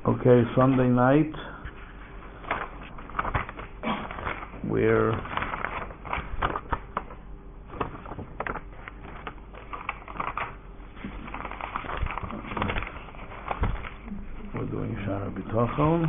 Okay, Sunday night, we're doing Shara B'Tachon,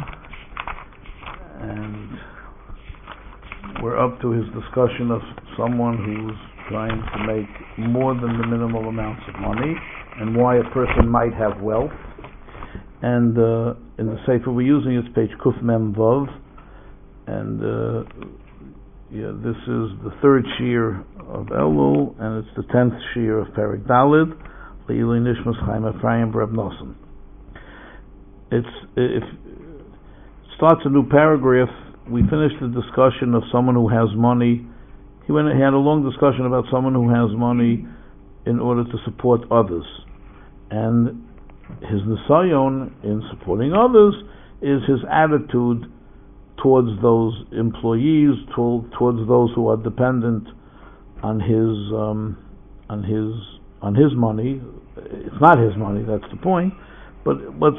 and we're up to his discussion of someone who's trying to make more than the minimal amounts of money, and why a person might have wealth. And in the Sefer we're using, it's page Kuf Mem Vav, and this is the third Shir of Elul, and it's the 10th Shir of Perek Daled, Le'ilui Nishmas Chaim Ephraim Reb Nosson. It starts a new paragraph. We finished the discussion of someone who has money. He had a long discussion about someone who has money in order to support others, and his nisayon in supporting others is his attitude towards those employees, towards those who are dependent on his money. It's not his money, that's the point. But what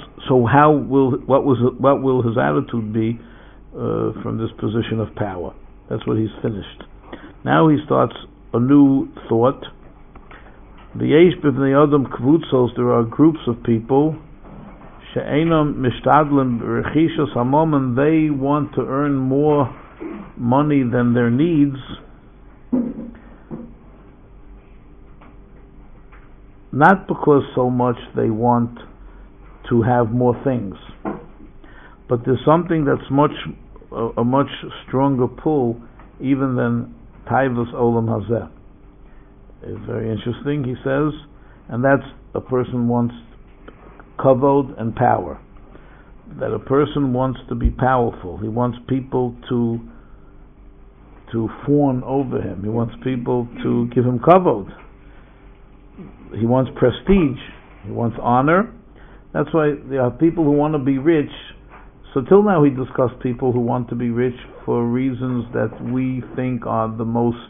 will his attitude be from this position of power? That's what he's finished. Now he starts a new thought. The Yesh b'vnei Adam kvutzos, there are groups of people, she'enam mishtadlim rechishas hamom, and they want to earn more money than their needs, not because so much they want to have more things, but there's something that's a much stronger pull even than taivas olam hazeh. It's very interesting, he says, and that's a person wants kavod and power. That a person wants to be powerful. He wants people to fawn over him. He wants people to give him kavod. He wants prestige. He wants honor. That's why there are people who want to be rich. So till now he discussed people who want to be rich for reasons that we think are the most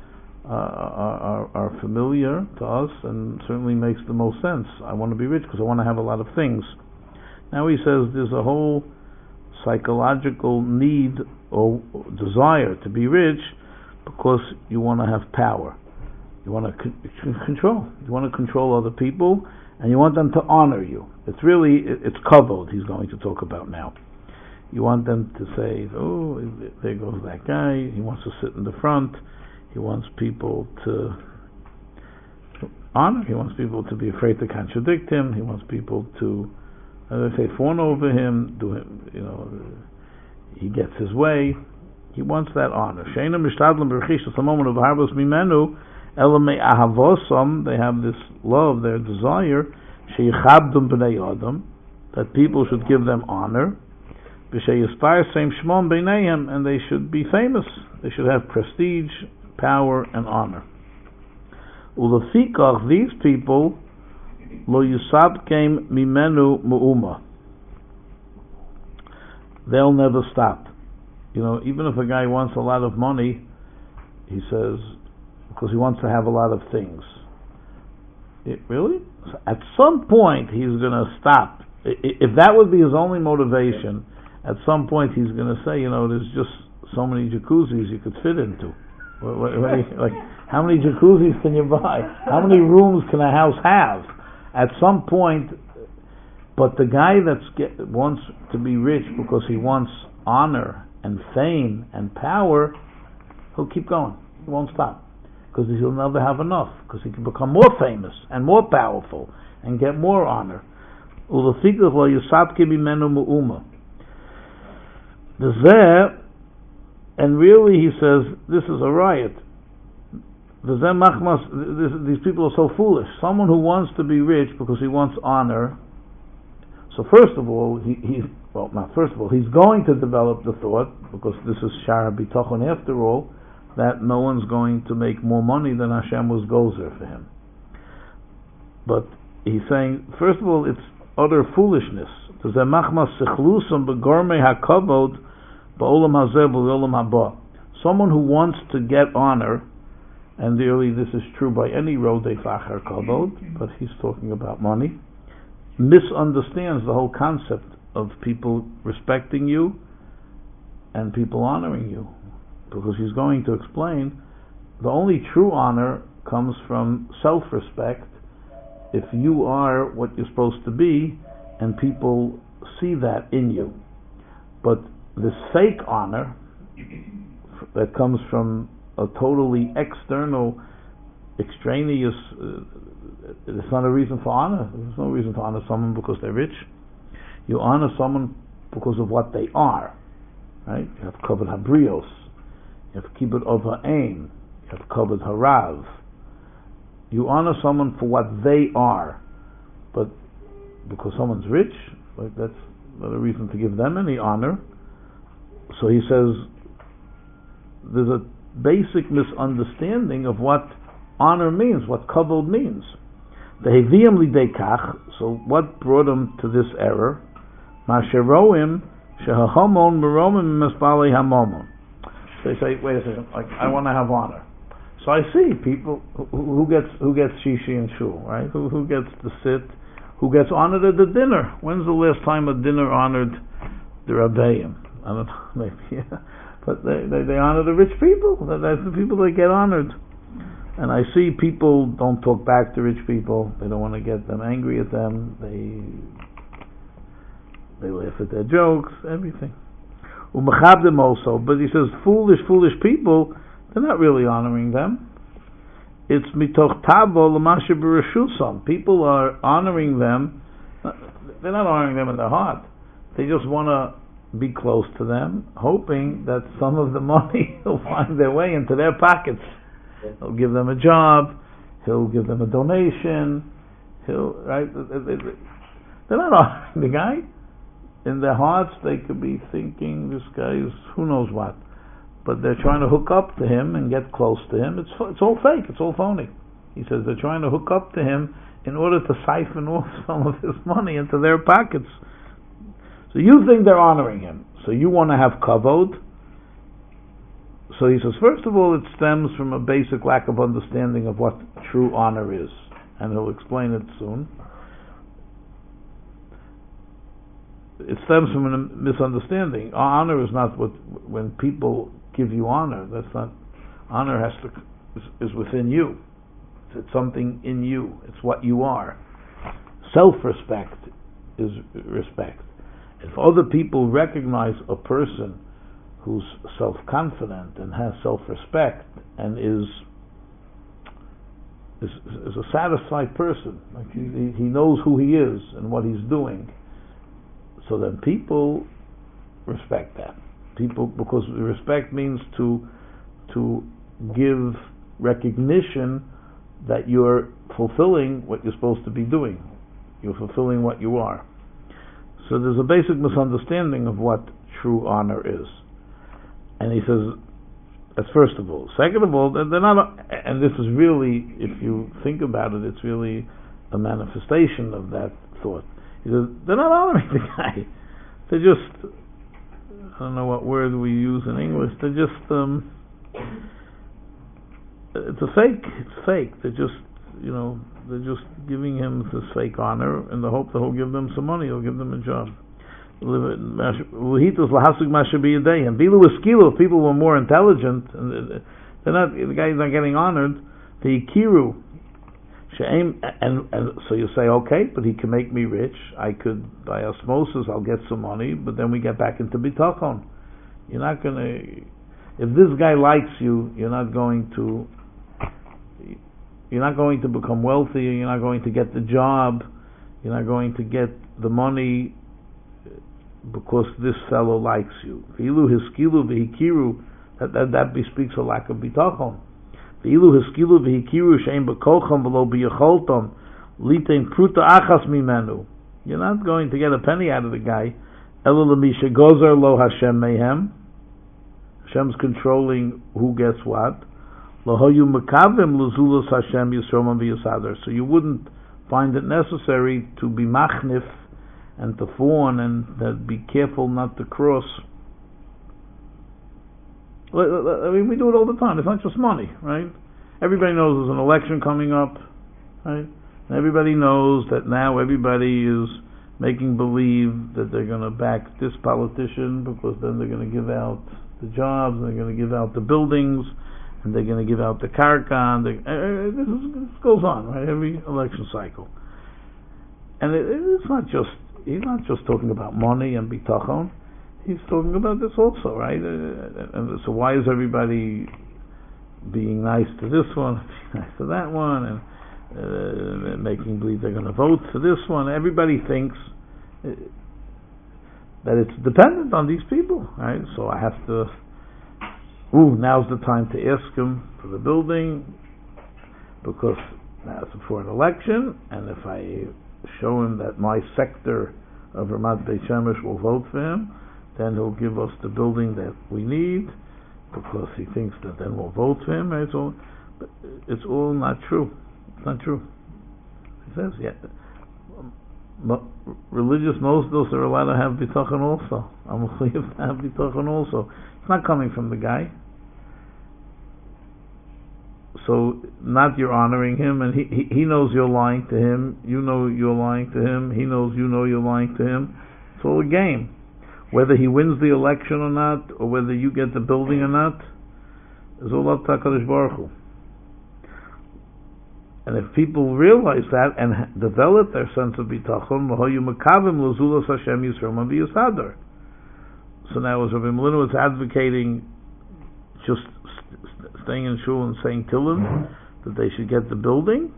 are familiar to us, and certainly makes the most sense. I want to be rich because I want to have a lot of things. Now he says there's a whole psychological need or desire to be rich because you want to have power. You want to control. You want to control other people, and you want them to honor you. It's kavod he's going to talk about now. You want them to say, oh, there goes that guy, he wants to sit in the front. He wants people to honor. He wants people to be afraid to contradict him. He wants people to, as I say, fawn over him. He gets his way. He wants that honor. Sheina mishtadlim b'rechisha. The moment of harvest mimenu, elamei ahavosam. They have this love, their desire. Sheyichabdum b'nei adam, that people should give them honor. B'sheyispar seim shmon b'neihem, and they should be famous. They should have prestige, power, and honor. Ulefikach, these people, lo yusabkeim mimenu mu'uma. They'll never stop. Even if a guy wants a lot of money, he says, because he wants to have a lot of things. Really? At some point, he's going to stop. If that would be his only motivation, at some point he's going to say, there's just so many jacuzzis you could fit into. Like, how many jacuzzis can you buy? How many rooms can a house have? At some point, but the guy wants to be rich because he wants honor and fame and power, he'll keep going. He won't stop. Because he'll never have enough. Because he can become more famous and more powerful and get more honor. And really, he says, this is a riot. These people are so foolish. Someone who wants to be rich because he wants honor. So first of all, he's going to develop the thought, because this is Shara B'Tachon after all, that no one's going to make more money than Hashem was gozer for him. But he's saying, first of all, it's utter foolishness. Someone who wants to get honor, and really this is true by any rodei fachar kavod, but he's talking about money, misunderstands the whole concept of people respecting you and people honoring you. Because he's going to explain the only true honor comes from self-respect if you are what you're supposed to be and people see that in you. But this fake honor that comes from a totally external, extraneous, it's not a reason for honor. There's no reason to honor someone because they're rich. You honor someone because of what they are. Right? You have kavod habrios. You have kibbud of ha'ain. You have kavod harav. You honor someone for what they are. But because someone's rich, like that's not a reason to give them any honor. So he says there's a basic misunderstanding of what honor means, what kavod means. The heviyam lidei kach. So what brought him to this error? Masheroim shehahamon meromim mesbalei hamomon. So they say, wait a second, like I want to have honor. So I see people who gets shishi and shul, right? Who gets to sit, who gets honored at the dinner. When's the last time a dinner honored the Rabbeim? I don't know, maybe, yeah. But they honor the rich people. That's the people that get honored. And I see people don't talk back to rich people. They don't want to get them angry at them. They laugh at their jokes, everything. Umachabdim also, but he says foolish people, they're not really honoring them. It's mitoch tavo l'mashe b'reshusam. People are honoring them. They're not honoring them in their heart. They just want to be close to them, hoping that some of the money will find their way into their pockets. He'll give them a job. He'll give them a donation. Right? They're not honoring the guy. In their hearts, they could be thinking, this guy is who knows what. But they're trying to hook up to him and get close to him. It's all fake. It's all phony. He says they're trying to hook up to him in order to siphon off some of his money into their pockets. So you think they're honoring him. So you want to have kavod. So he says, first of all, it stems from a basic lack of understanding of what true honor is. And he'll explain it soon. It stems from a misunderstanding. Honor is not when people give you honor. That's not honor. Is within you. It's something in you. It's what you are. Self-respect is respect. If other people recognize a person who's self-confident and has self-respect and is a satisfied person, like he knows who he is and what he's doing. So then people respect that. People, because respect means to give recognition that you're fulfilling what you're supposed to be doing. You're fulfilling what you are. So there's a basic misunderstanding of what true honor is. And he says, that's first of all. Second of all, they're not, and this is really, if you think about it, it's really a manifestation of that thought. He says, they're not honoring the guy. They're just, I don't know what word we use in English, they're just, it's a fake. It's fake. They're just, they're just giving him this fake honor in the hope that he'll give them some money, he'll give them a job. And Bilu was skilo, people were more intelligent, and the guy's not getting honored. The Ikiru, and so you say, okay, but he can make me rich. I could, by osmosis, I'll get some money, but then we get back into bitachon. You're not going to, if this guy likes you, you're not going to become wealthy, you're not going to get the job, you're not going to get the money because this fellow likes you. Ilu hiskilu v'hikiru, that bespeaks a lack of bitachon. Ilu hiskilu v'hikiru she'en b'kocham v'lo b'yacholtam litein pruta achas mimenu. You're not going to get a penny out of the guy. Elu l'misha gozer lo Hashem mehem. Hashem's controlling who gets what. Lohoyu mekavim l'zulos Hashem yisroman v'yisader. So you wouldn't find it necessary to be machnif and to fawn and be careful not to cross. I mean, we do it all the time. It's not just money, right? Everybody knows there's an election coming up, right? And everybody knows that now everybody is making believe that they're going to back this politician because then they're going to give out the jobs, and they're going to give out the buildings, and they're going to give out the karka. This goes on, right? Every election cycle. And it's not just, he's not just talking about money and bitachon. He's talking about this also, right? And so why is everybody being nice to this one, being nice to that one, and making believe they're going to vote for this one? Everybody thinks that it's dependent on these people, right? So I have to, now's the time to ask him for the building, because now it's before an election, and if I show him that my sector of Ramat Beit Shemesh will vote for him, then he'll give us the building that we need, because he thinks that then we'll vote for him, right? So, but it's all not true. It's not true. He says, religious Mosdos are allowed to have bitachon also. I'm allowed to have bitachon also. It's not coming from the guy. So, not you're honoring him, and he knows you're lying to him. You know you're lying to him. He knows you know you're lying to him. It's all a game. Whether he wins the election or not, or whether you get the building or not, is all up to HaKadosh Baruch Hu. And if people realize that and develop their sense of bitachon, so now as Rabbi Melina was advocating just staying in shul and saying Tillim, that they should get the building?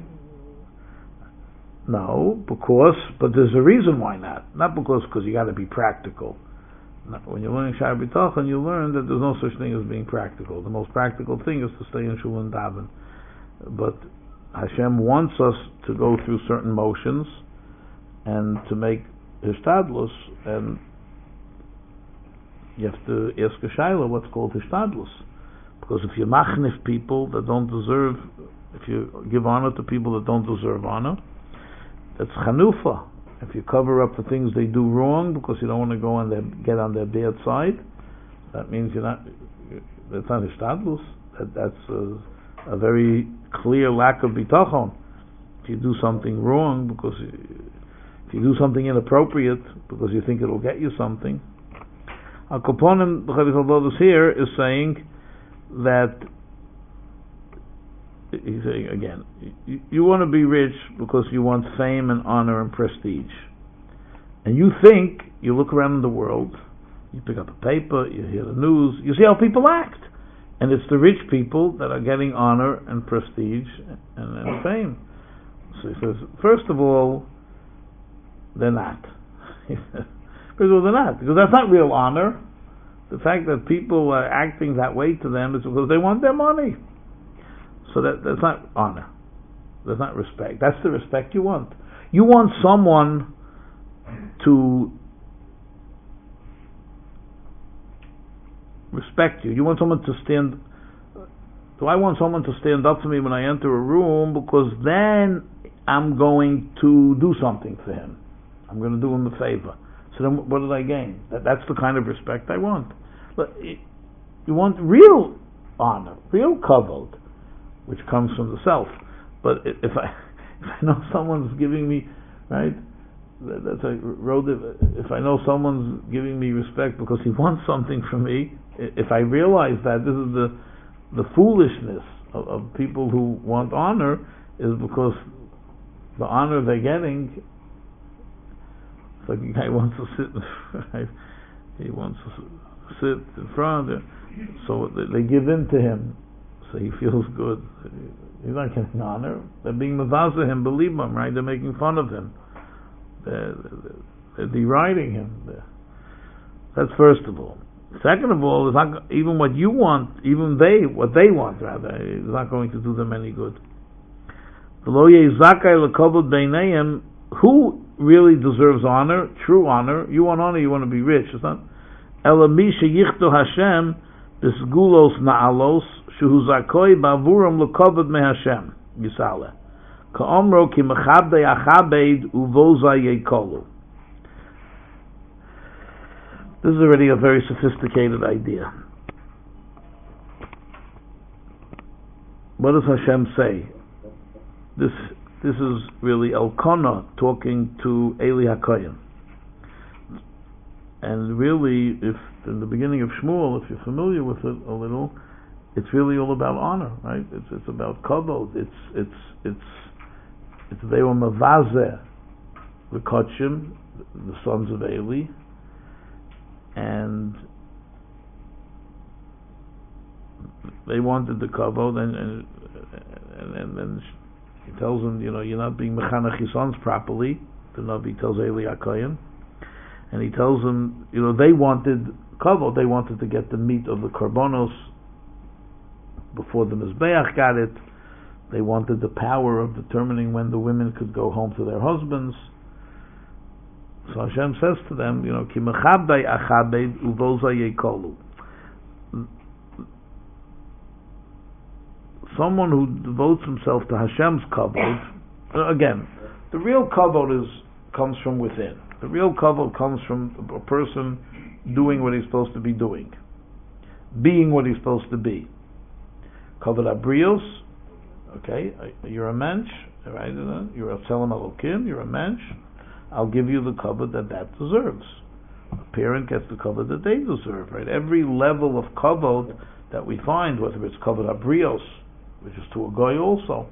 No, but there's a reason why not. Not because you got to be practical. When you're learning Sha'ar B'tachon, you learn that there's no such thing as being practical. The most practical thing is to stay in shul and daven. But Hashem wants us to go through certain motions and to make hishtadlus, and you have to ask a shayla what's called hishtadlus. Because if you machnif people that don't deserve, if you give honor to people that don't deserve honor, that's chanufa. If you cover up the things they do wrong because you don't want to go on get on their bad side, that means that's not hishtadlus. That's a very clear lack of bitachon. If you do something wrong if you do something inappropriate because you think it'll get you something. Al Kaponim, the Chavis here is saying that he's saying again, you want to be rich because you want fame and honor and prestige, and you think, you look around in the world, you pick up a paper, you hear the news, you see how people act, and it's the rich people that are getting honor and prestige and fame. So he says, first of all, they're not. First of all, they're not, because that's not real honor. The fact that people are acting that way to them is because they want their money. So that's not honor. That's not respect. That's the respect you want. You want someone to respect you. You want someone to stand. So I want someone to stand up for me when I enter a room, because then I'm going to do something for him. I'm going to do him a favor. So then what did I gain? That's the kind of respect I want. But you want real honor, real kavod, which comes from the self. But if I know someone's giving me, right, that's I wrote it, if I know someone's giving me respect because he wants something from me, if I realize that this is the foolishness of people who want honor, is because the honor they're getting, it's like a guy wants to sit, right? He wants to sit in front, so they give in to him, so he feels good. He's not getting honor. They're being mavaza him, believe him, right? They're making fun of him. They're deriding him. That's first of all. Second of all, it's not even what you want, what they want rather, is not going to do them any good. Who really deserves honor, true honor? You want honor, you want to be rich. It's not. Elamisha yichto Hashem bisgulos naalos shuhu zakoi bavuram lekavod me Hashem yisale kaomro ki mechabdei achabed uvoza yekolu. This is already a very sophisticated idea. What does Hashem say? This This is really Elkanah talking to Eli HaKohen. And really, if in the beginning of Shmuel, if you're familiar with it a little, it's really all about honor, right? It's about kavod. It's they were mavazeh, the Kotchim, the sons of Eli, and they wanted the kavod, and he tells them, you're not being mechanech your sons properly. The Navi tells Eli HaKohen. And he tells them, they wanted kavod, they wanted to get the meat of the korbanos before the Mizbeach got it. They wanted the power of determining when the women could go home to their husbands. So Hashem says to them, Ki mechabdai achabed uvozai yekolu. Someone who devotes himself to Hashem's kavod, again, the real kavod comes from within. The real kavod comes from a person doing what he's supposed to be doing, being what he's supposed to be. Kavod abrios, okay, you're a mensch, right? You're a tzelem elokim, you're a mensch. I'll give you the kavod that deserves. A parent gets the kavod that they deserve, right? Every level of kavod that we find, whether it's kavod abrios, which is to a goy also,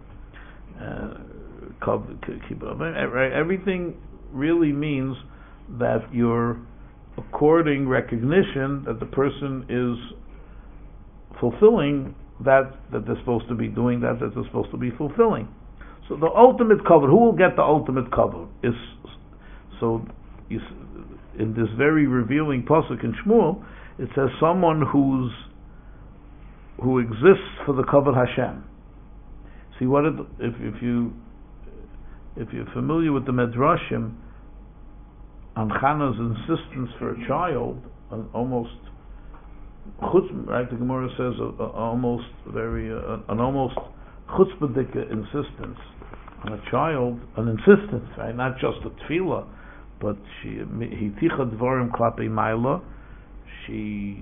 right? Everything really means that you're according recognition that the person is fulfilling that they're supposed to be doing, that they're supposed to be fulfilling. So the ultimate kavod, who will get the ultimate kavod, is in this very revealing pasuk in Shmuel, it says someone who exists for the kavod Hashem. See what if you're familiar with the Medrashim on Chana's insistence for a child, almost right? The Gemara says almost chutzpahdik insistence on a child, an insistence, right? Not just a tefillah, but he ticha dvarim klape maila. She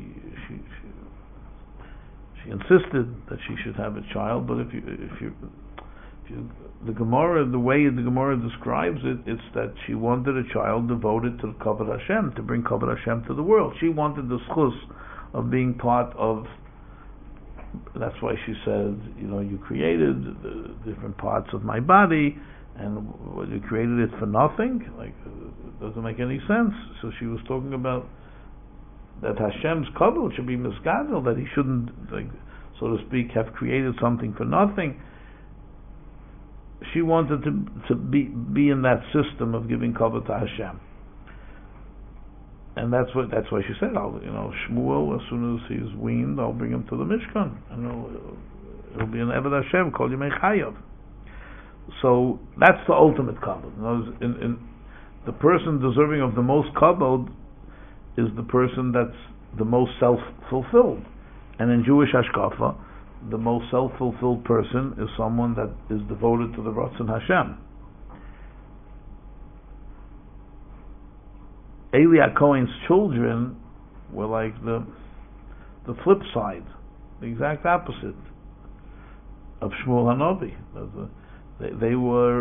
insisted that she should have a child, but if you the Gemara, the way the Gemara describes it, it's that she wanted a child devoted to the kavod Hashem, to bring kavod Hashem to the world. She wanted the schus of being part of. That's why she said, you created the different parts of my body, and you created it for nothing. Like, it doesn't make any sense. So she was talking about that Hashem's kavod should be misgadol, that he shouldn't, so to speak, have created something for nothing. She wanted to be in that system of giving kavod to Hashem, and that's why she said, Shmuel, as soon as he's weaned, I'll bring him to the Mishkan, and it'll be an Eved Hashem, Kol Yemei Chayav. So that's the ultimate kavod. In the person deserving of the most kavod is the person that's the most self-fulfilled, and in Jewish hashkafa, the most self-fulfilled person is someone that is devoted to the Ratzon Hashem. Eli HaKohen's children were like the flip side, the exact opposite of Shmuel Hanavi. They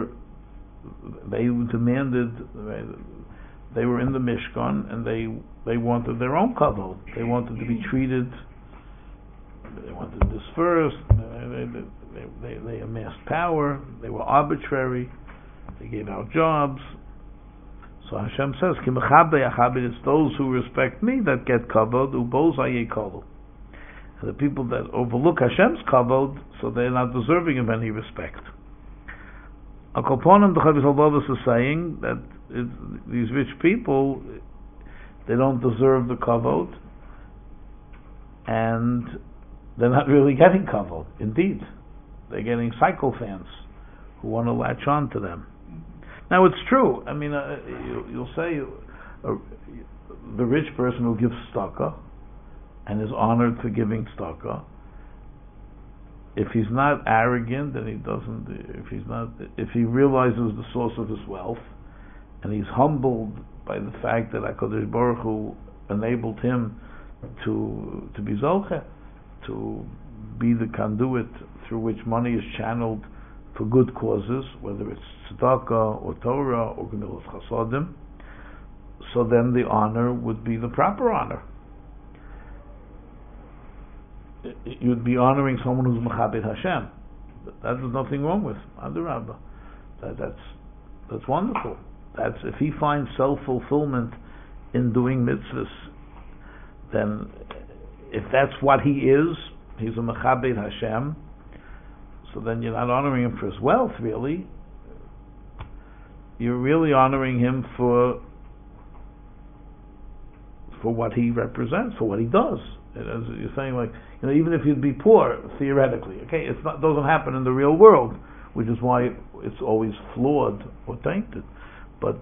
demanded, they were in the Mishkan, and they wanted their own kavod. They wanted to be treated. They wanted to disperse. They amassed power. They were arbitrary. They gave out jobs. So Hashem says, "Ki mechabdei achabed," it's those who respect me that get kavod. Ubozai yekolu. And the people that overlook Hashem's kavod, so they're not deserving of any respect. Akoponim, the Chavis Halbavas is saying that these rich people, they don't deserve the kavod, and they're not really getting kavod. Indeed, they're getting sycophants who want to latch on to them. Now it's true. I mean, you'll say the rich person who gives tzedakah and is honored for giving tzedakah, if he's not arrogant and if he realizes the source of his wealth, and he's humbled by the fact that HaKadosh Baruch Hu enabled him to be Zolche, to be the conduit through which money is channeled for good causes, whether it's tzedakah or Torah or gemilas chasadim, so then the honor would be the proper honor. You'd be honoring someone who's mechabed Hashem. That there's nothing wrong with. Adarabba. That's wonderful. That's if he finds self-fulfillment in doing mitzvahs, then if that's what he is, he's a mechabed Hashem. So then you're not honoring him for his wealth, really. You're really honoring him for what he represents, for what he does. As you're saying, like, even if you'd be poor, theoretically, okay, doesn't happen in the real world, which is why it's always flawed or tainted. But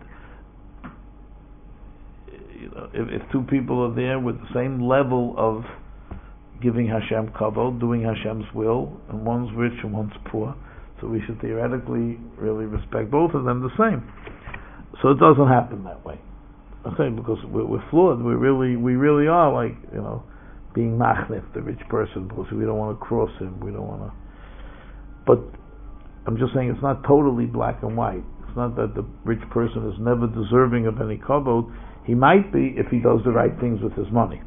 if two people are there with the same level of giving Hashem kavod, doing Hashem's will, and one's rich and one's poor, so we should theoretically really respect both of them the same. So it doesn't happen that way. Okay, because we're flawed. We really are like being machnif, the rich person, because we don't want to cross him. We don't want to. But I'm just saying it's not totally black and white. It's not that the rich person is never deserving of any kavod. He might be if he does the right things with his money.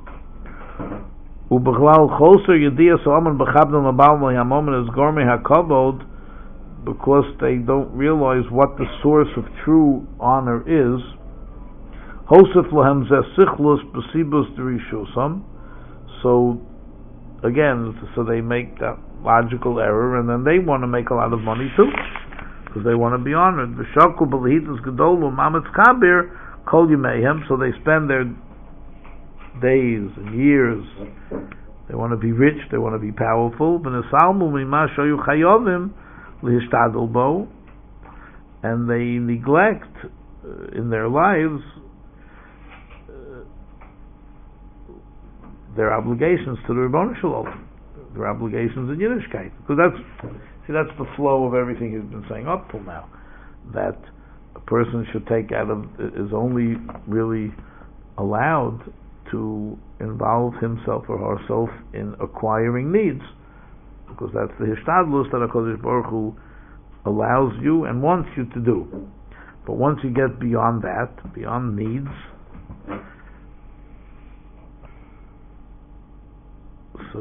Because they don't realize what the source of true honor is. So again, they make that logical error, and then they want to make a lot of money too, because they want to be honored. So they spend their days and years. They want to be rich. They want to be powerful. And they neglect in their lives their obligations to the Rebbeinu Shalom, their obligations in Yiddishkeit. Because that's the flow of everything he's been saying up till now. That a person should take out of, is only really allowed to involve himself or herself in acquiring needs, because that's the hishtadlus that HaKadosh Baruch Hu allows you and wants you to do. But once you get beyond that, beyond needs, so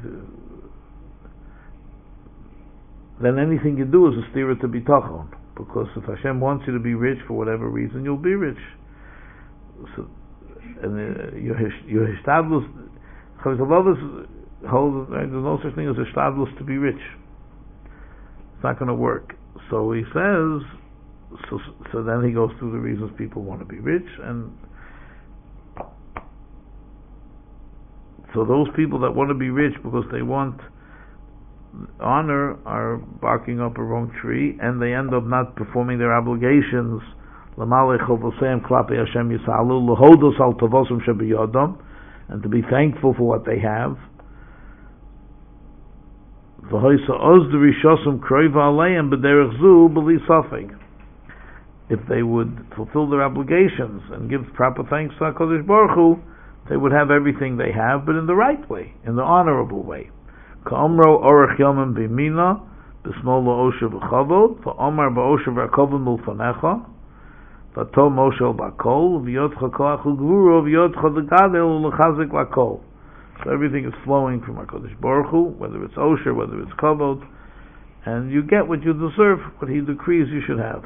then anything you do is a stira to bitachon, because if Hashem wants you to be rich for whatever reason, you'll be rich. So, and your hishtadlus, Chavos holds, right, there's no such thing as hishtadlus to be rich. It's not going to work. So he says, so then he goes through the reasons people want to be rich, and so those people that want to be rich because they want honor are barking up a wrong tree, and they end up not performing their obligations. And to be thankful for what they have. If they would fulfill their obligations and give proper thanks to HaKadosh Baruch Hu, they would have everything they have, but in the right way, in the honorable way. Ka'omro orach yomim b'mina, b'smol la'osher v'chavod, v'omar ba'osher v'akavod mulfanecha, v'atom moshel b'akol, v'yotcha koach u'gvuro, v'yotcha d'gadel u'lechazik l'akol. So everything is flowing from HaKadosh Baruch Hu, whether it's osher, whether it's kavod, and you get what you deserve, what He decrees you should have.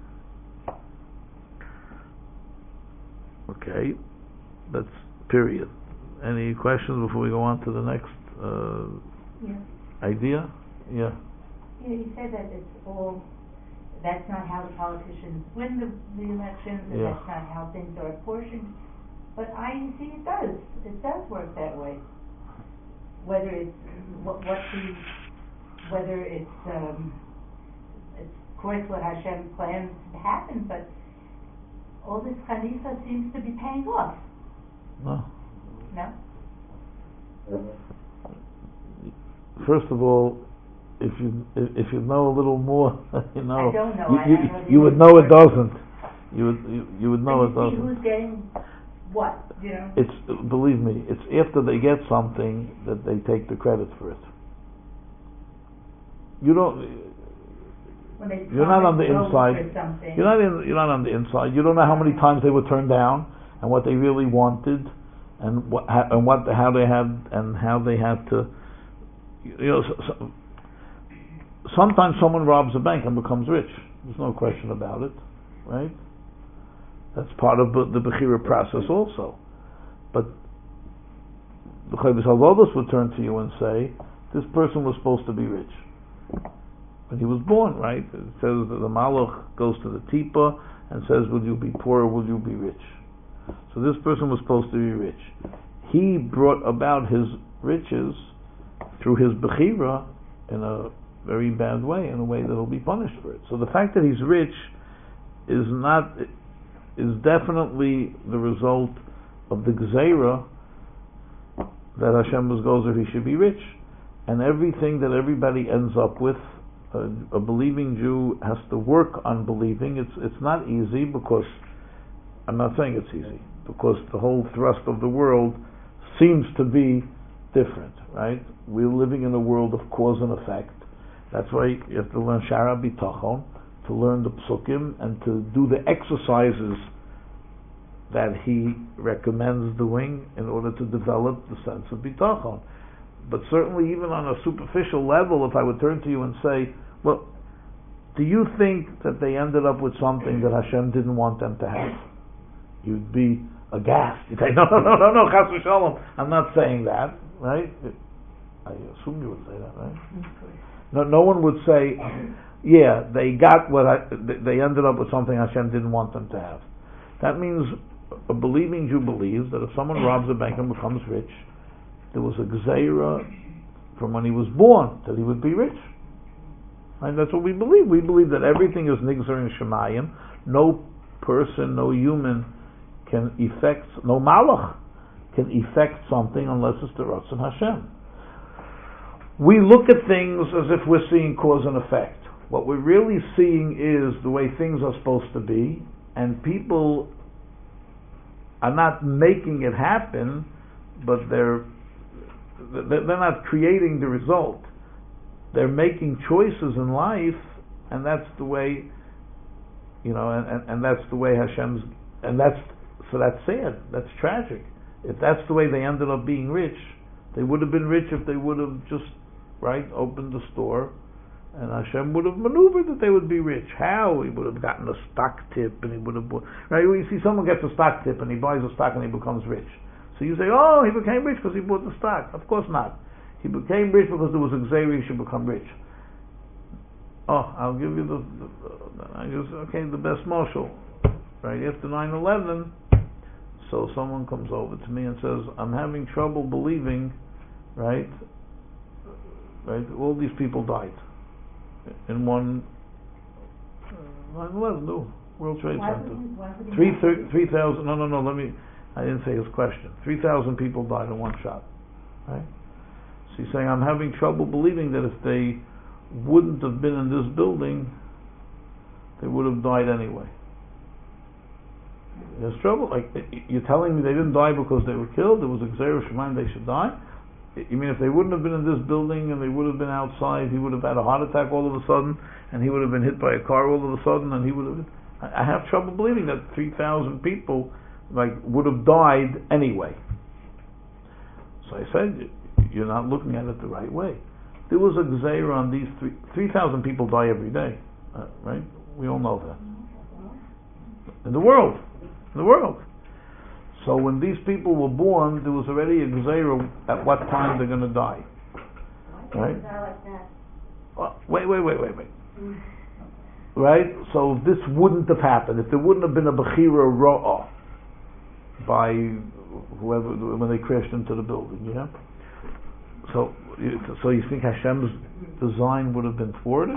Okay, that's period. Any questions before we go on to the next idea? Yeah. Yeah, you said that that's not how the politicians win the elections, and that's not how things are apportioned. But I see it does. It does work that way. Whether it's whether it's of course what Hashem plans to happen, but all this chanifa seems to be paying off. No. No? First of all, if you know a little more, I don't know. You would know it doesn't. You would know it doesn't. Who's getting what? It's, believe me, it's after they get something that they take the credit for it. You don't. when they You're not on the promise inside. votes or something. You're not on the inside. You don't know how many times they were turned down and what they really wanted, and how they had to. Sometimes someone robs a bank and becomes rich. There's no question about it, right? That's part of the Bechira process also. But the Chavis Halodos would turn to you and say, this person was supposed to be rich when he was born, right? It says that the Malach goes to the Tipa and says, will you be poor or will you be rich? So this person was supposed to be rich. He brought about his riches through his Bechira in a very bad way, in a way that he'll be punished for it. So the fact that he's rich is definitely the result of the Gzeira that Hashem was gozer he should be rich. And everything that everybody ends up with, a believing Jew has to work on believing. It's not easy, because I'm not saying it's easy, because the whole thrust of the world seems to be different, right? We're living in a world of cause and effect. That's why you have to learn Shara Bitachon, to learn the Psukim, and to do the exercises that he recommends doing in order to develop the sense of Bitachon. But certainly even on a superficial level, if I would turn to you and say, well, do you think that they ended up with something that Hashem didn't want them to have? You'd be aghast. You'd say, no, Chas v'shalom, I'm not saying that, right? I assume you would say that, right? No one would say, yeah, they got they ended up with something Hashem didn't want them to have. That means a believing Jew believes that if someone robs a bank and becomes rich, there was a gzeira from when he was born that he would be rich. And that's what we believe. We believe that everything is nigzer in shemayim. No person, no human can effect, no malach can effect something unless it's the Ratzon Hashem. We look at things as if we're seeing cause and effect. What we're really seeing is the way things are supposed to be, and people are not making it happen, but they're not creating the result. They're making choices in life, and that's the way, and that's the way Hashem's, and that's sad, that's tragic. If that's the way they ended up being rich, they would have been rich if they would have just, opened the store, and Hashem would have maneuvered that they would be rich. How? He would have gotten a stock tip, and he would have bought, right? You see someone gets a stock tip, and he buys a stock, and he becomes rich. So you say, oh, he became rich because he bought the stock. Of course not. He became rich because there was a gzeira he should become rich. Oh, I'll give you the best marshal. Right after 9/11, so someone comes over to me and says, I'm having trouble believing, right, all these people died in one 9/11, no, World Trade Center. 3,000, no, I didn't say his question. 3,000 people died in one shot, right? So he's saying, I'm having trouble believing that if they wouldn't have been in this building, they would have died anyway. There's trouble. Like, you're telling me they didn't die because they were killed? There was a Gzeira Shemayim they should die? You mean if they wouldn't have been in this building and they would have been outside, he would have had a heart attack all of a sudden, and he would have been hit by a car all of a sudden, and he would have... I have trouble believing that 3,000 people would have died anyway. So I said, you're not looking at it the right way. There was a gzeira on these 3,000 people die every day, right? We all know that. In the world. So when these people were born, there was already a gzeira at what time they're going to die. Right? Wait. Right? So this wouldn't have happened. If there wouldn't have been a Bechira Ra'ah by whoever, when they crashed into the building, yeah? So you think Hashem's design would have been thwarted?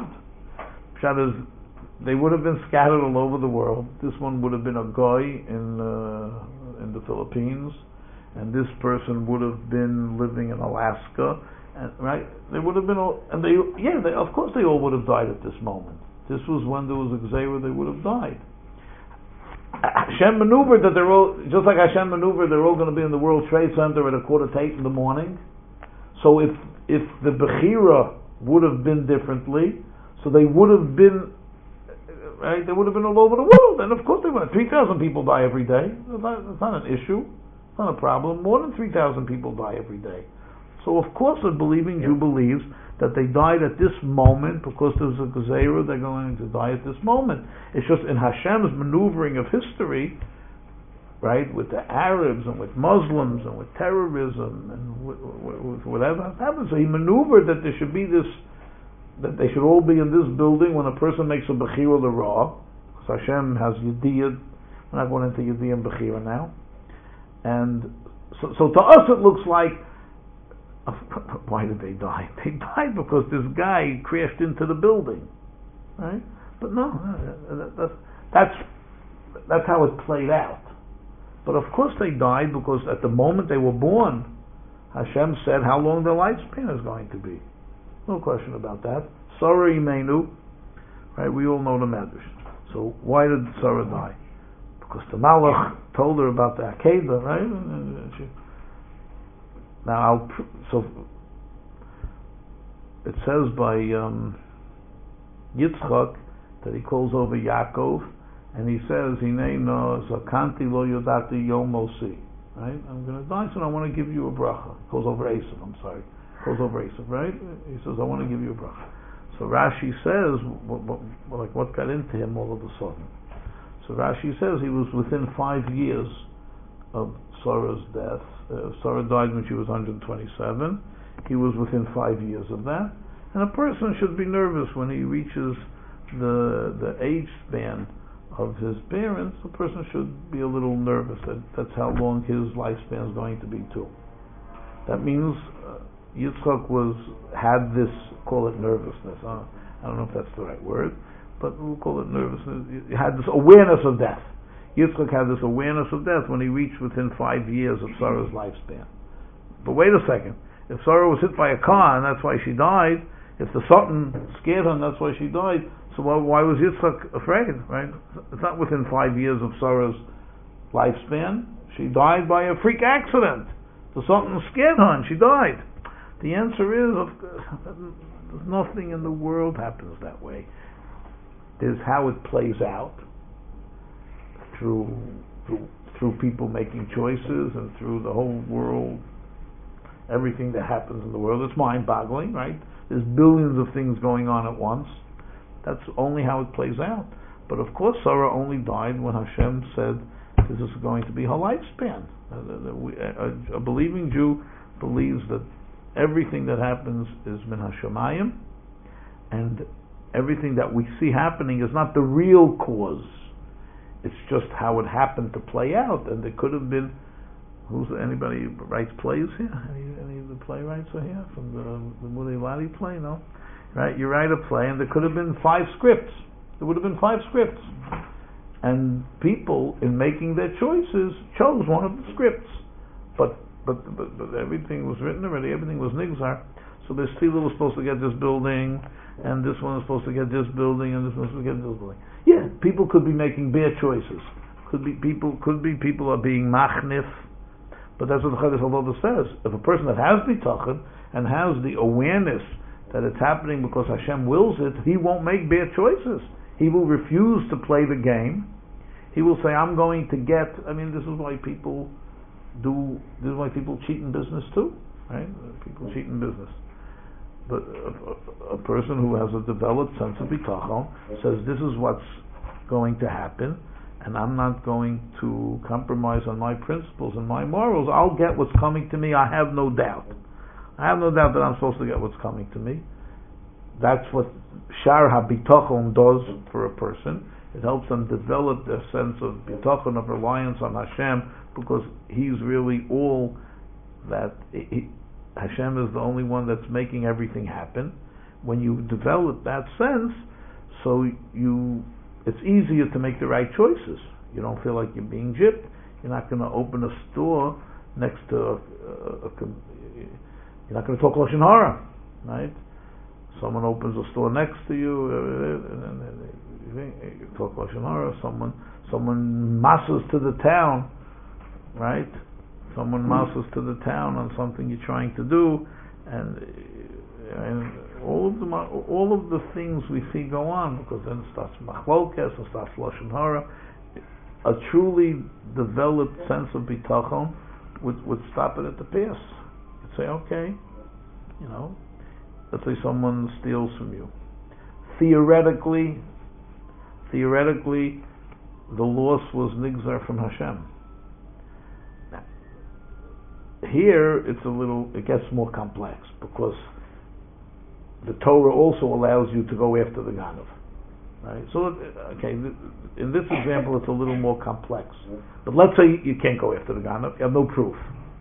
They would have been scattered all over the world. This one would have been a guy in the Philippines, and this person would have been living in Alaska, and right? They would have been all, and of course they all would have died at this moment. This was when there was a gzeira, they would have died. Hashem maneuvered that they're all, just like Hashem maneuvered, they're all going to be in the World Trade Center at 7:45 in the morning. So if the Bechira would have been differently, So they would have been, right? They would have been all over the world, and of course they would. 3,000 people die every day. It's not an issue. It's not a problem. More than 3,000 people die every day. So of course a believing Jew believes that they died at this moment because there's a gezerah, they're going to die at this moment. It's just in Hashem's maneuvering of history, right, with the Arabs and with Muslims and with terrorism and with whatever happens. So he maneuvered that there should be this, that they should all be in this building when a person makes a Bechira L'Ra, because Hashem has Yediyah. We're not going into Yediyah and Bechira now. And so to us it looks like, why did they die? They died because this guy crashed into the building, right? But no, that's how it played out. But of course they died because at the moment they were born, Hashem said how long their lifespan is going to be. No question about that. Sarah Imenu, right? We all know the matters. So why did Sarah die? Because the Malach told her about the Akedah, right? And now, so it says by Yitzchak that he calls over Yaakov, and he says, "Hinei no zakanti lo yodati yomosi." Right? I'm going to die, so I want to give you a bracha. Calls over Esav. I'm sorry. Calls over Esav. Right? He says, "I want to give you a bracha." So Rashi says, what got into him all of a sudden? So Rashi says he was within 5 years of Sarah's death. Sarah died when she was 127. He was within 5 years of that. And a person should be nervous when he reaches the age span of his parents. A person should be a little nervous. That's how long his lifespan is going to be too. That means Yitzchak had this, call it nervousness. I don't know if that's the right word, but we'll call it nervousness. He had this awareness of death. Yitzchak had this awareness of death when he reached within 5 years of Sarah's lifespan. But wait a second. If Sarah was hit by a car and that's why she died, if the Sultan scared her and that's why she died, so why was Yitzchak afraid, right? It's not within 5 years of Sarah's lifespan. She died by a freak accident. The Sultan scared her and she died. The answer is, there's nothing in the world happens that way. There's how it plays out. Through people making choices and through the whole world, everything that happens in the world. It's mind-boggling, right? There's billions of things going on at once. That's only how it plays out. But of course, Sarah only died when Hashem said this is going to be her lifespan. A believing Jew believes that everything that happens is min hashamayim, and everything that we see happening is not the real cause. It's just how it happened to play out, and there could have been. Anybody who writes plays here? Any of the playwrights are here from the Muli Ladi play? No, right? You write a play, and there could have been 5 scripts. There would have been 5 scripts, and people, in making their choices, chose one of the scripts. But everything was written already. Everything was nigzar. So this Tila was supposed to get this building, and this one was supposed to get this building, and this one was supposed to get this building. Yeah, people could be making bad choices. Could be people are being machnif, but that's what the Chodesh HaLodah says. If a person that has bitachon and has the awareness that it's happening because Hashem wills it, he won't make bad choices. He will refuse to play the game. He will say, "I'm going to get." I mean, this is why people cheat in business too, right? People cheat in business. But a person who has a developed sense of bitachon says, "This is what's going to happen, and I'm not going to compromise on my principles and my morals. I'll get what's coming to me. I have no doubt. I have no doubt that I'm supposed to get what's coming to me." That's what Shar HaBitachon does for a person. It helps them develop their sense of bitachon, of reliance on Hashem, because He's really all that. Hashem is the only one that's making everything happen. When you develop that sense, it's easier to make the right choices. You don't feel like you're being gypped. You're not going to open a store next to you're not going to talk Lashon Hara, right? Someone opens a store next to you, you talk Lashon Hara. Someone masses to the town, right? Someone masses to the town on something you're trying to do, and all of the things we see go on, because then it starts machlokes, it starts lashon hara. A truly developed sense of bitachon would stop it at the pass. You'd say, okay, let's say someone steals from you. Theoretically, the loss was nigzar from Hashem. Now, here it gets more complex, because the Torah also allows you to go after the Ganav. Right? So, okay, in this example it's a little more complex. But let's say you can't go after the Ganav, you have no proof.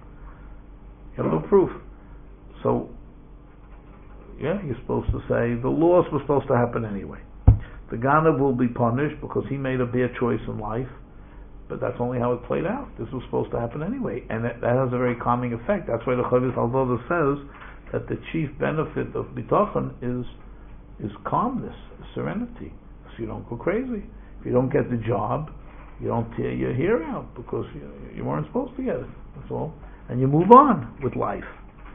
So, yeah, you're supposed to say the loss was supposed to happen anyway. The Ganav will be punished because he made a bad choice in life, but that's only how it played out. This was supposed to happen anyway, and that has a very calming effect. That's why the Chavis Halvoda says that the chief benefit of bitachon is calmness, serenity. So you don't go crazy. If you don't get the job, you don't tear your hair out because you weren't supposed to get it. That's all, and you move on with life.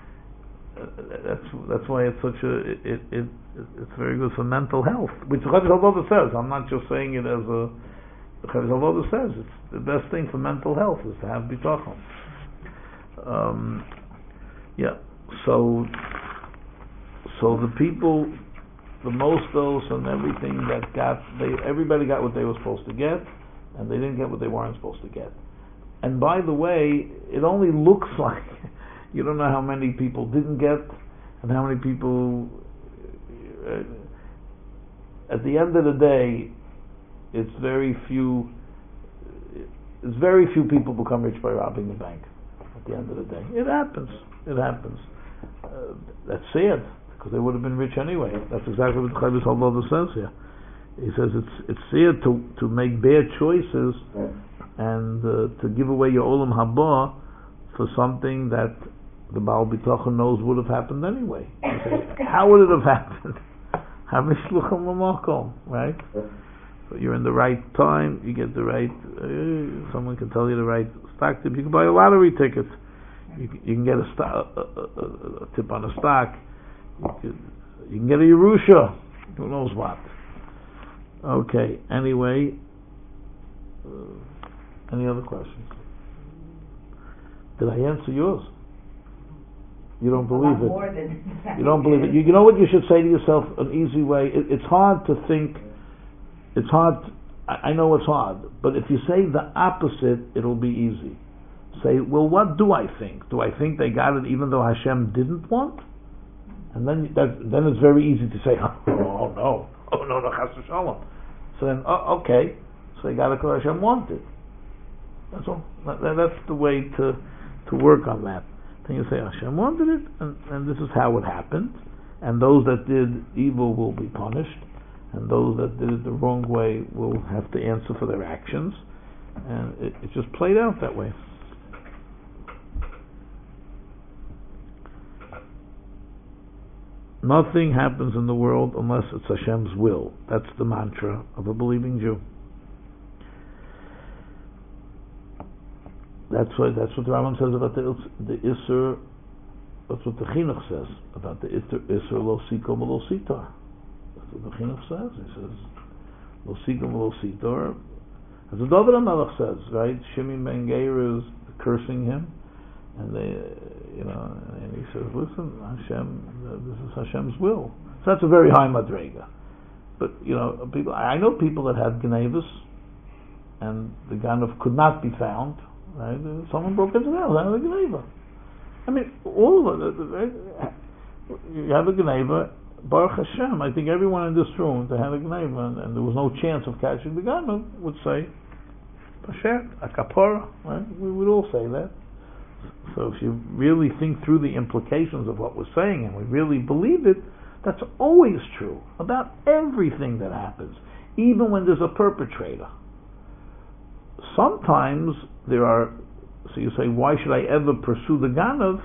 That's why it's such it's very good for mental health, which the Chavis Halvoda says. I'm not just saying it as the Chavis Halvoda says. It's the best thing for mental health is to have bitachon. So the people, the Mostos and everything everybody got what they were supposed to get, and they didn't get what they weren't supposed to get. And by the way, it only looks like you don't know how many people didn't get, and how many people. At the end of the day, it's very few people become rich by robbing the bank. At the end of the day, it happens. That's sad, because they would have been rich anyway. That's exactly what the Chavis Halvoda says here. He says it's sad to make bad choices and to give away your olam haba for something that the Baal Bitachon knows would have happened anyway. How would it have happened? Right? So you're in the right time, you get the right, someone can tell you the right stock tip. You can buy a lottery ticket. You can get a tip on a stock. You can get a Yerusha. Who knows what? Okay, anyway. Any other questions? Did I answer yours? You don't believe it. You don't believe it. You know what you should say to yourself, an easy way? It's hard to think. It's hard. I know it's hard. But if you say the opposite, it'll be easy. Say, well, what do I think? Do I think they got it even though Hashem didn't want? And then it's very easy to say, oh no, chas v'shalom. So then, okay, so they got it because Hashem wanted. That's all. That's the way to work on that. Then you say Hashem wanted it, and this is how it happened. And those that did evil will be punished, and those that did it the wrong way will have to answer for their actions. And it just played out that way. Nothing happens in the world unless it's Hashem's will. That's the mantra of a believing Jew. That's what the Rambam says about the Isser. That's what the Chinuch says about the Isser lo sikom lo sitar. That's what the Chinuch says. He says lo sikom lo sitar. As the David HaMelech says, right? Shimon ben Geir is cursing him, and and he says, "Listen, Hashem, this is Hashem's will." So that's a very high madrega. But I know people that had Genevas, and the Ganav could not be found. Right? Someone broke into the house. I have a Geneva. I mean, all of it. Right? You have a Geneva, Baruch Hashem. I think everyone in this room that had a Geneva, and there was no chance of catching the Ganav, would say, Pashat, a kapara. Right? We would all say that. So if you really think through the implications of what we're saying, and we really believe it, that's always true about everything that happens, even when there's a perpetrator. Sometimes there are, so you say, why should I ever pursue the Ganav?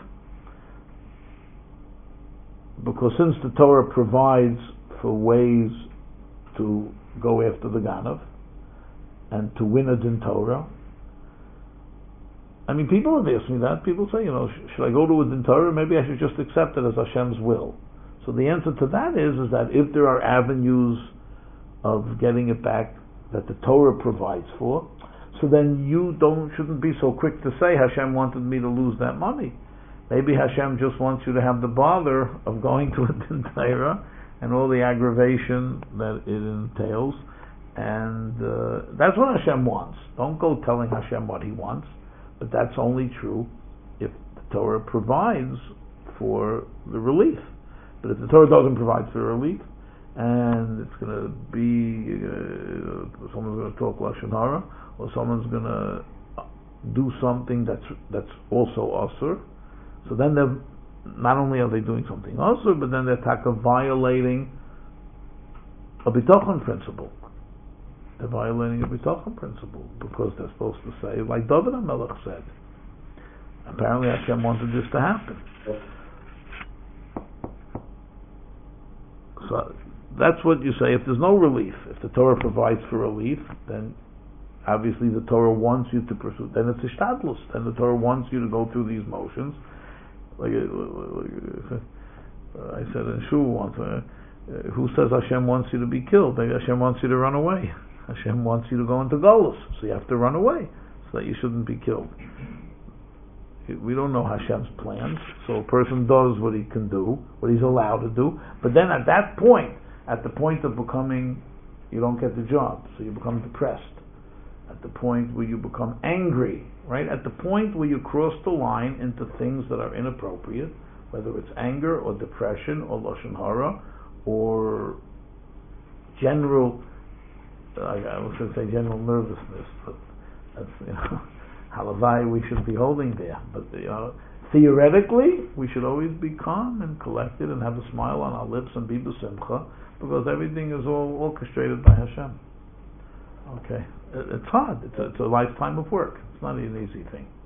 Because since the Torah provides for ways to go after the Ganav and to win a Din Torah, I mean, people have asked me that. People say, should I go to a Din Torah? Maybe I should just accept it as Hashem's will. So the answer to that is that if there are avenues of getting it back that the Torah provides for, so then you shouldn't be so quick to say Hashem wanted me to lose that money. Maybe Hashem just wants you to have the bother of going to a Din Torah and all the aggravation that it entails, and that's what Hashem wants. Don't go telling Hashem what He wants, but that's only true if the Torah provides for the relief. But if the Torah doesn't provide for relief, and it's going to be someone's going to talk lashon hara, or someone's going to do something that's also asur, so then they're not only are they doing something asur, but then they're violating a bitachon principle. They're violating a bitachon principle because they're supposed to say, like David HaMelech said. Apparently Hashem wanted this to happen. So that's what you say. If there's no relief, if the Torah provides for relief, then obviously the Torah wants you to pursue. Then it's ishtadlus. Then the Torah wants you to go through these motions. Like I said in shul once, who says Hashem wants you to be killed? Maybe Hashem wants you to run away. Hashem wants you to go into Golus, so you have to run away, so that you shouldn't be killed. We don't know Hashem's plans, so a person does what he can do, what he's allowed to do, but then at that point, at the point of becoming, you don't get the job, so you become depressed. At the point where you become angry, right? At the point where you cross the line into things that are inappropriate, whether it's anger or depression or lashon hara or general, I was going to say general nervousness, but that's, halavai we should be holding there. But theoretically, we should always be calm and collected and have a smile on our lips and be b'simcha, because everything is all orchestrated by Hashem. Okay, it's hard. It's a lifetime of work. It's not an easy thing.